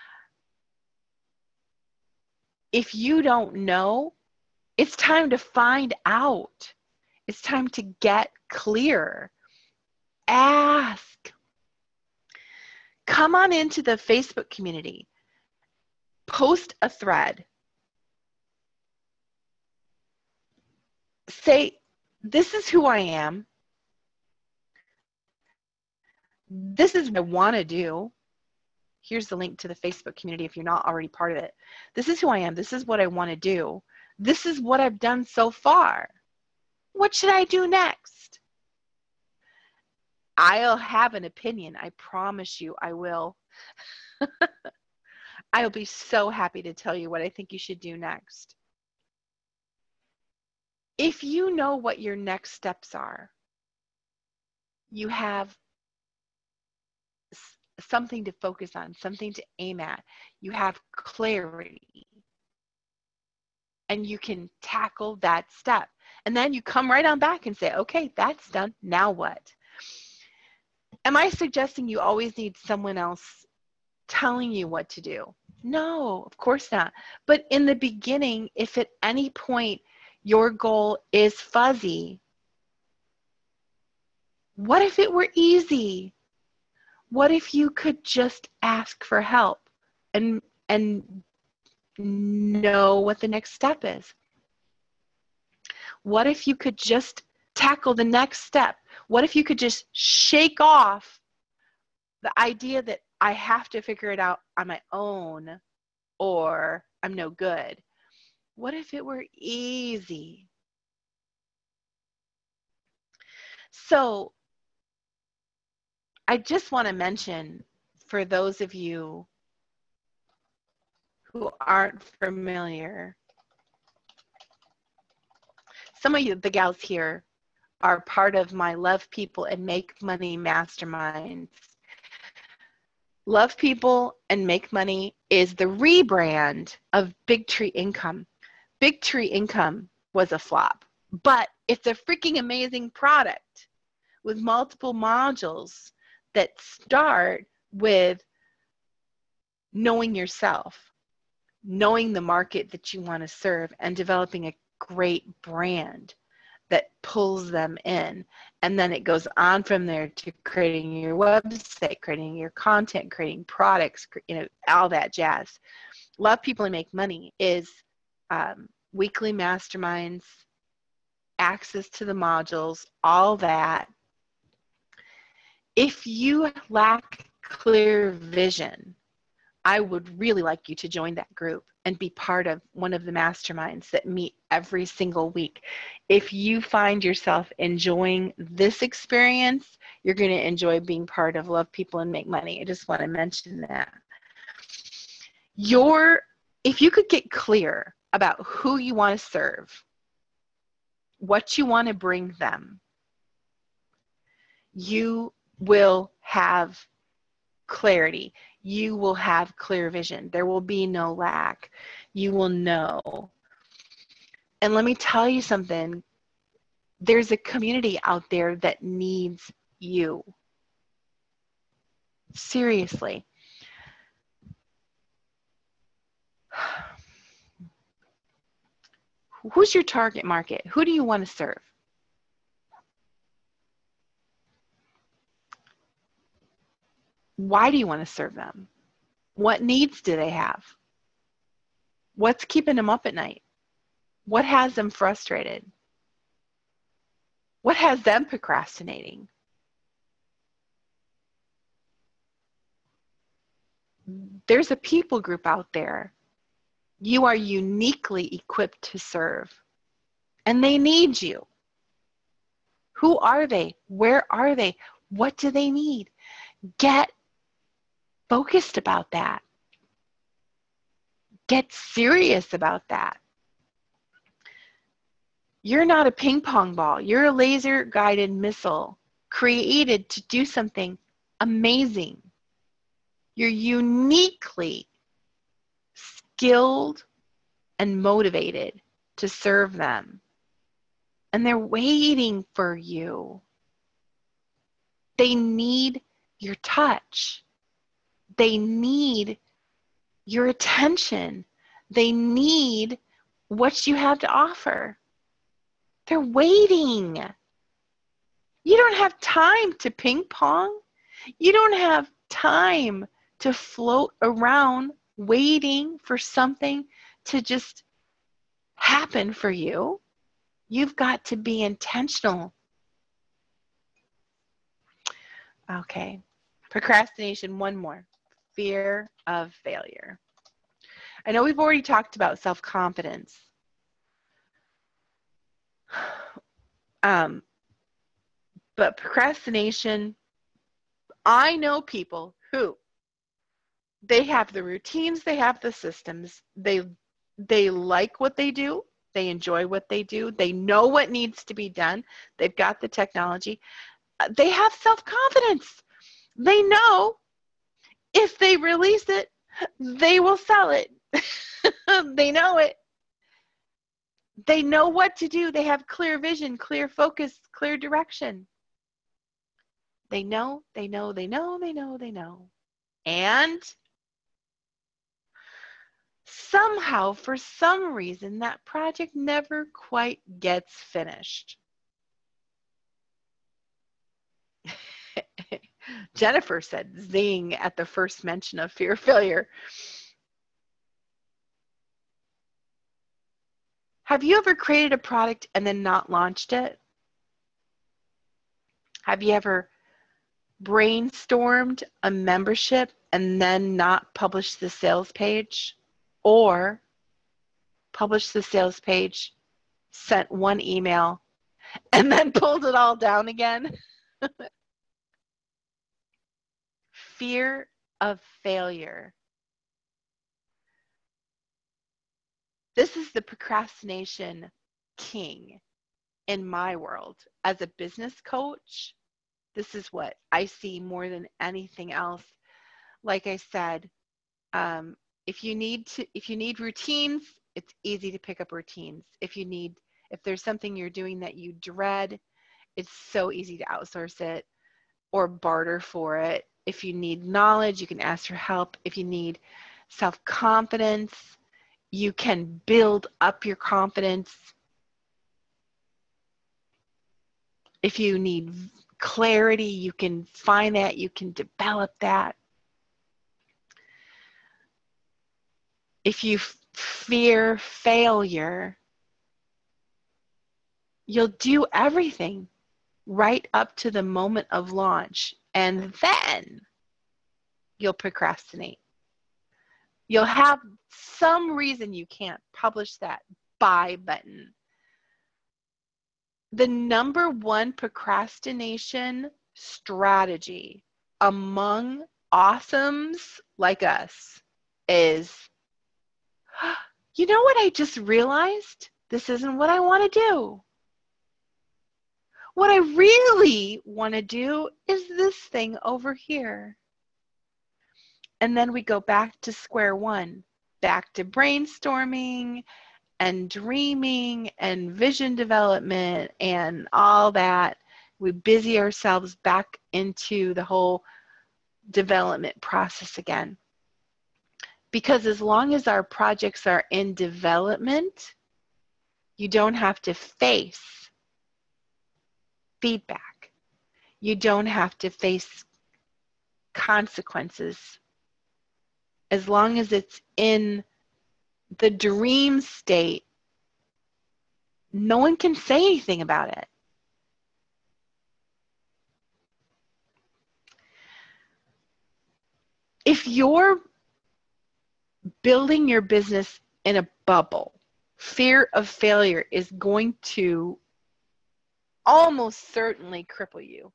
Speaker 1: If you don't know, it's time to find out. It's time to get clear. Ask. Come on into the Facebook community. Post a thread. Say, this is who I am. This is what I want to do. Here's the link to the Facebook community if you're not already part of it. This is who I am. This is what I want to do. This is what I've done so far. What should I do next? I'll have an opinion. I promise you I will. I'll be so happy to tell you what I think you should do next. If you know what your next steps are, you have something to focus on, something to aim at. You have clarity. And you can tackle that step. And then you come right on back and say, okay, that's done. Now what? Am I suggesting you always need someone else telling you what to do? No, of course not. But in the beginning, if at any point your goal is fuzzy, what if it were easy? What if you could just ask for help and and know what the next step is? What if you could just tackle the next step? What if you could just shake off the idea that I have to figure it out on my own or I'm no good? What if it were easy? So I just want to mention, for those of you who aren't familiar, some of you, the gals here, are part of my Love People and Make Money Masterminds. Love People and Make Money is the rebrand of Big Tree Income. Big Tree Income was a flop, but it's a freaking amazing product with multiple modules that start with knowing yourself, knowing the market that you want to serve, and developing a great brand that pulls them in. And then it goes on from there to creating your website, creating your content, creating products, you know, all that jazz. Love People and Make Money is um, weekly masterminds, access to the modules, all that. If you lack clear vision, I would really like you to join that group and be part of one of the masterminds that meet every single week. If you find yourself enjoying this experience, you're going to enjoy being part of Love People and Make Money. I just want to mention that. Your, if you could get clear about who you want to serve, what you want to bring them, you will have clarity. You will have clear vision. There will be no lack. You will know. And let me tell you something. There's a community out there that needs you. Seriously. Who's your target market? Who do you want to serve? Why do you want to serve them? What needs do they have? What's keeping them up at night? What has them frustrated? What has them procrastinating? There's a people group out there you are uniquely equipped to serve, and they need you. Who are they? Where are they? What do they need? Get focused about that. Get serious about that. You're not a ping pong ball. You're a laser guided missile created to do something amazing. You're uniquely skilled and motivated to serve them. And they're waiting for you. They need your touch. They need your attention. They need what you have to offer. They're waiting. You don't have time to ping pong. You don't have time to float around waiting for something to just happen for you. You've got to be intentional. Okay. Procrastination, one more. Fear of failure. I know we've already talked about self-confidence. Um, but procrastination, I know people who they have the routines, they have the systems, they they like what they do, they enjoy what they do, they know what needs to be done, they've got the technology, they have self-confidence. They know if they release it, they will sell it. They know it. They know what to do. They have clear vision, clear focus, clear direction. They know, they know, they know, they know, they know. And somehow, for some reason, that project never quite gets finished. Jennifer said zing at the first mention of fear of failure. Have you ever created a product and then not launched it? Have you ever brainstormed a membership and then not published the sales page? Or published the sales page, sent one email, and then pulled it all down again. Fear of failure. This is the procrastination king in my world. As a business coach, this is what I see more than anything else. Like I said, um, if you need to, if you need routines, it's easy to pick up routines. If you need, if there's something you're doing that you dread, it's so easy to outsource it or barter for it. If you need knowledge, you can ask for help. If you need self-confidence, you can build up your confidence. If you need clarity, you can find that, you can develop that. If you f- fear failure, you'll do everything right up to the moment of launch, and then you'll procrastinate. You'll have some reason you can't publish that buy button. The number one procrastination strategy among awesomes like us is, you know what I just realized? This isn't what I want to do. What I really want to do is this thing over here. And then we go back to square one, back to brainstorming and dreaming and vision development and all that. We busy ourselves back into the whole development process again. Because as long as our projects are in development, you don't have to face feedback. You don't have to face consequences. As long as it's in the dream state, no one can say anything about it. If you're building your business in a bubble, fear of failure is going to almost certainly cripple you.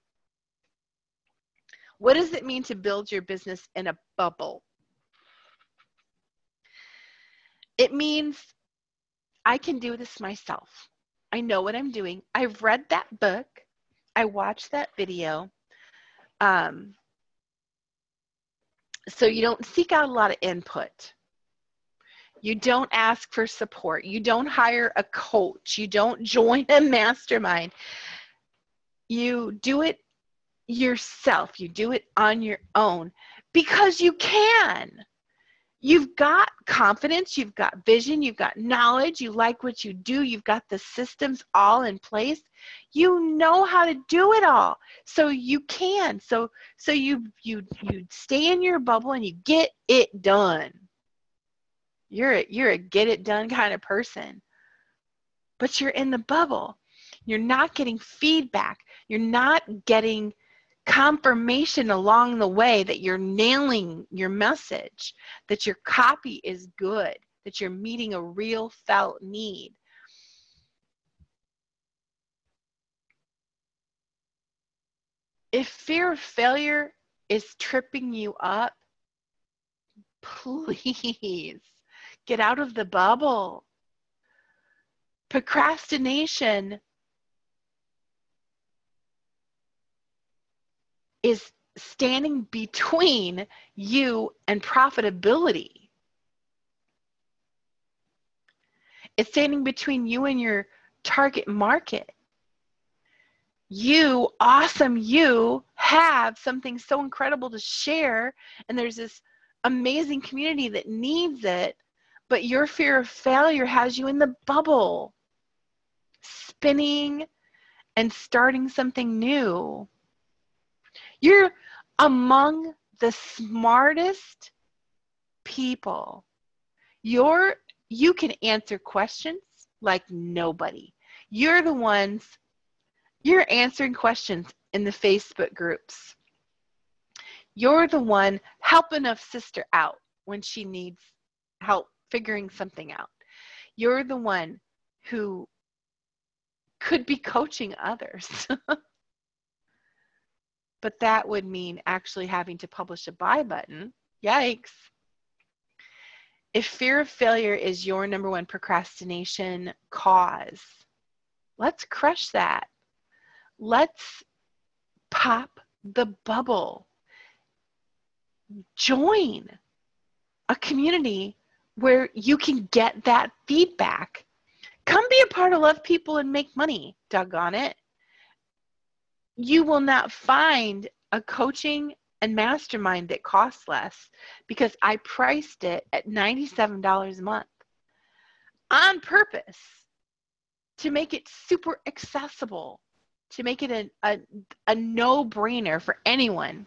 Speaker 1: What does it mean to build your business in a bubble? It means I can do this myself. I know what I'm doing. I've read that book. I watched that video. Um, so you don't seek out a lot of input. You don't ask for support. You don't hire a coach. You don't join a mastermind. You do it yourself. You do it on your own because you can. You've got confidence, you've got vision, you've got knowledge, you like what you do, you've got the systems all in place. You know how to do it all. So you can. So so you you you stay in your bubble and you get it done. You're a, you're a get it done kind of person. But you're in the bubble. You're not getting feedback. You're not getting confirmation along the way that you're nailing your message, that your copy is good, that you're meeting a real felt need. If fear of failure is tripping you up, please get out of the bubble. Procrastination is standing between you and profitability. It's standing between you and your target market. You, awesome you, have something so incredible to share, and there's this amazing community that needs it, but your fear of failure has you in the bubble, spinning and starting something new. You're among the smartest people. You're, you can answer questions like nobody. You're the ones, you're answering questions in the Facebook groups. You're the one helping a sister out when she needs help figuring something out. You're the one who could be coaching others. But that would mean actually having to publish a buy button. Yikes. If fear of failure is your number one procrastination cause, let's crush that. Let's pop the bubble. Join a community where you can get that feedback. Come be a part of Love People and Make Money, doggone it. You will not find a coaching and mastermind that costs less, because I priced it at ninety-seven dollars a month on purpose to make it super accessible, to make it a, a, a no-brainer for anyone.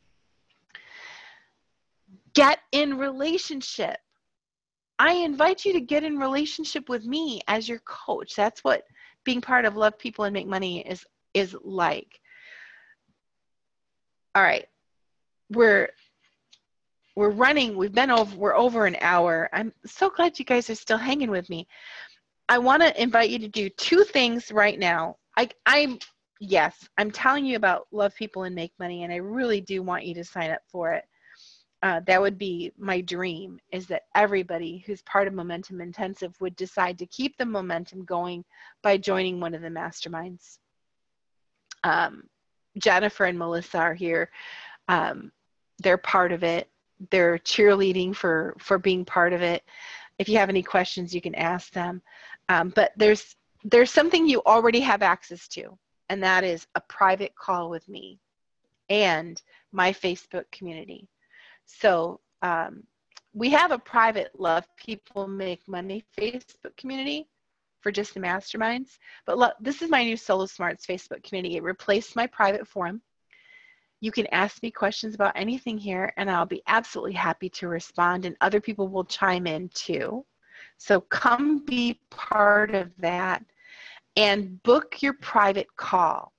Speaker 1: Get in relationship. I invite you to get in relationship with me as your coach. That's what being part of Love People and Make Money is, is like. All right. We're we're running. We've been over. We're over an hour. I'm so glad you guys are still hanging with me. I want to invite you to do two things right now. I I'm yes, I'm telling you about Love People and Make Money, and I really do want you to sign up for it. Uh, that would be my dream, is that everybody who's part of Momentum Intensive would decide to keep the momentum going by joining one of the masterminds. Um, Jennifer and Melissa are here. Um, they're part of it. They're cheerleading for, for being part of it. If you have any questions, you can ask them. Um, but there's, there's something you already have access to, and that is a private call with me and my Facebook community. So um, we have a private Love People Make Money Facebook community for just the masterminds. But lo- this is my new Solo Smarts Facebook community. It replaced my private forum. You can ask me questions about anything here, and I'll be absolutely happy to respond, and other people will chime in too. So come be part of that and book your private call.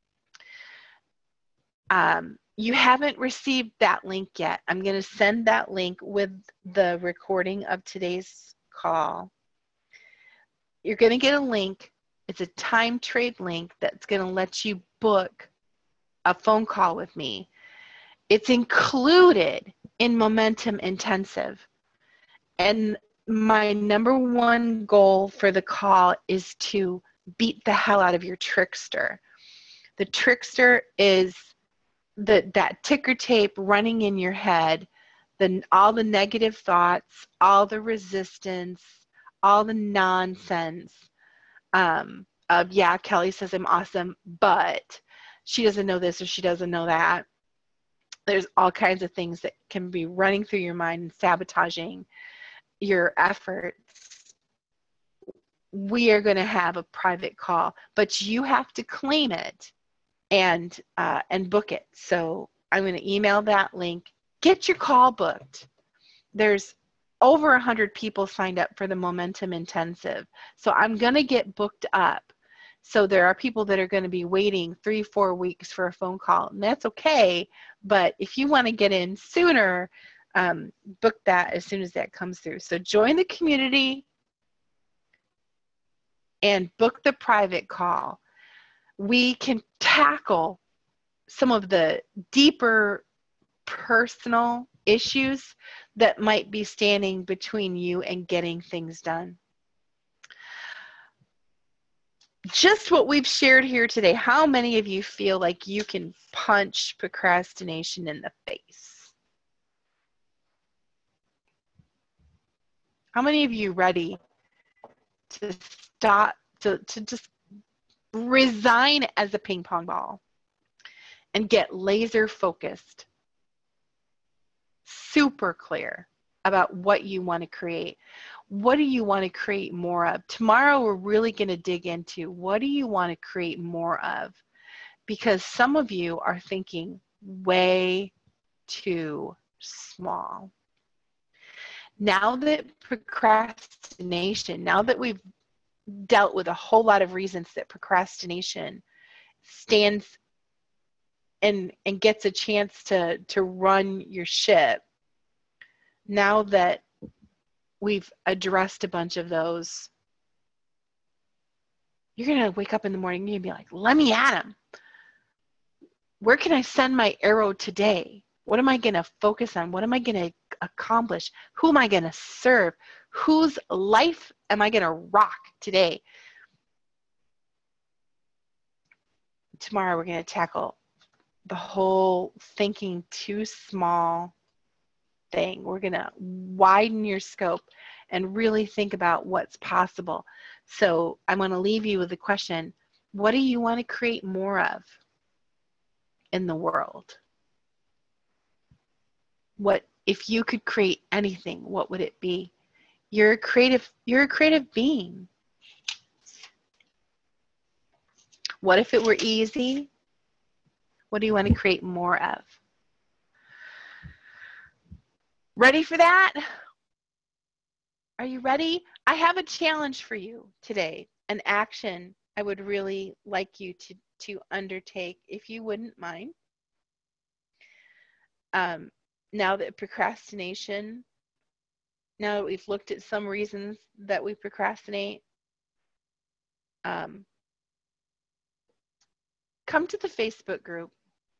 Speaker 1: Um, you haven't received that link yet. I'm going to send that link with the recording of today's call. You're going to get a link. It's a time trade link that's going to let you book a phone call with me. It's included in Momentum Intensive. And my number one goal for the call is to beat the hell out of your trickster. The trickster is the, that ticker tape running in your head, the, all the negative thoughts, all the resistance, all the nonsense um, of, yeah, Kelly says I'm awesome, but she doesn't know this or she doesn't know that. There's all kinds of things that can be running through your mind and sabotaging your efforts. We are going to have a private call, but you have to claim it and uh, and book it. So I'm going to email that link. Get your call booked. There's over one hundred people signed up for the Momentum Intensive. So I'm going to get booked up. So there are people that are going to be waiting three, four weeks for a phone call, and that's okay. But if you want to get in sooner, um, book that as soon as that comes through. So join the community and book the private call. We can tackle some of the deeper personal issues that might be standing between you and getting things done. Just what we've shared here today, how many of you feel like you can punch procrastination in the face? How many of you ready to stop, to, to just resign as a ping pong ball and get laser focused, super clear about what you want to create? What do you want to create more of? Tomorrow we're really going to dig into what do you want to create more of, because some of you are thinking way too small. Now that procrastination, now that we've dealt with a whole lot of reasons that procrastination stands and and gets a chance to to run your ship, now that we've addressed a bunch of those, You're going to wake up in the morning and you're going to be like, let me at him. Where can I send my arrow today? What am I going to focus on? What am I going to accomplish? Who am I going to serve? Whose life am I going to rock today? Tomorrow we're going to tackle the whole thinking too small thing. We're going to widen your scope and really think about what's possible. So I'm going to leave you with the question, what do you want to create more of in the world? What, if you could create anything, what would it be? You're a creative, you're a creative being. What if it were easy? What do you want to create more of? Ready for that? Are you ready? I have a challenge for you today, an action I would really like you to, to undertake, if you wouldn't mind. Um, now that procrastination, now that we've looked at some reasons that we procrastinate, um, come to the Facebook group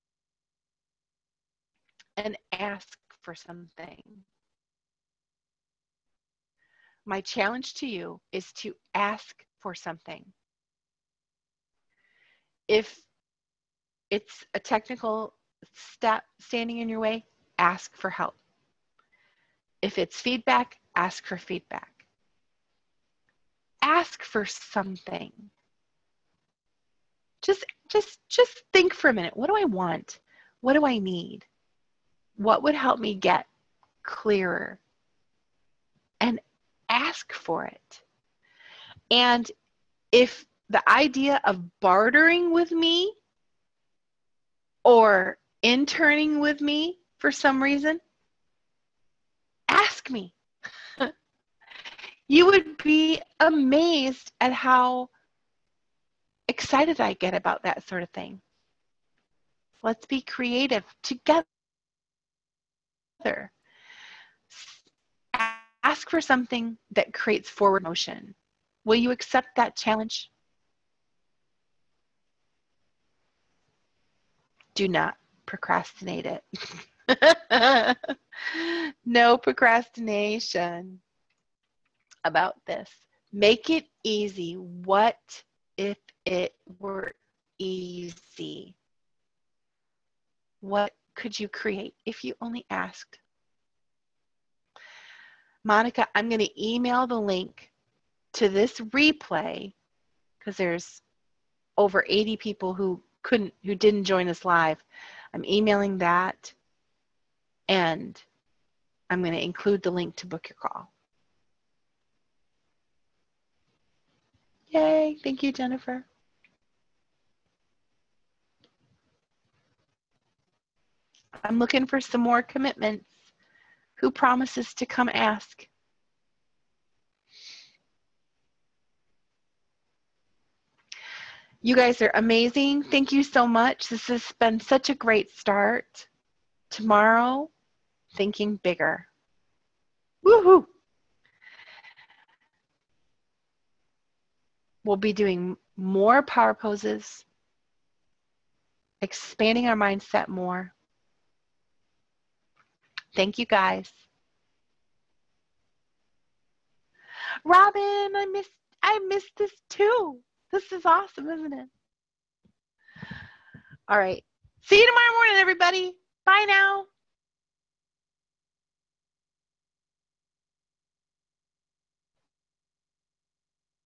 Speaker 1: and ask for something. My challenge to you is to ask for something. If it's a technical step standing in your way, ask for help. If it's feedback, ask for feedback. Ask for something. Just, just, just think for a minute. What do I want? What do I need? What would help me get clearer? And ask for it. And if the idea of bartering with me or interning with me for some reason, ask me. You would be amazed at how excited I get about that sort of thing. Let's be creative together. Ask for something that creates forward motion. Will you accept that challenge? Do not procrastinate it. No procrastination about this. Make it easy. What if it were easy? What could you create if you only asked? Monica, I'm going to email the link to this replay because there's over eighty people who couldn't, who didn't join us live. I'm emailing that, and I'm going to include the link to book your call. Yay, thank you, Jennifer. I'm looking for some more commitments. Who promises to come ask? You guys are amazing. Thank you so much. This has been such a great start. Tomorrow, thinking bigger. Woohoo! We'll be doing more power poses, expanding our mindset more. Thank you, guys. Robin, I missed, I missed this too. This is awesome, isn't it? All right. See you tomorrow morning, everybody. Bye now.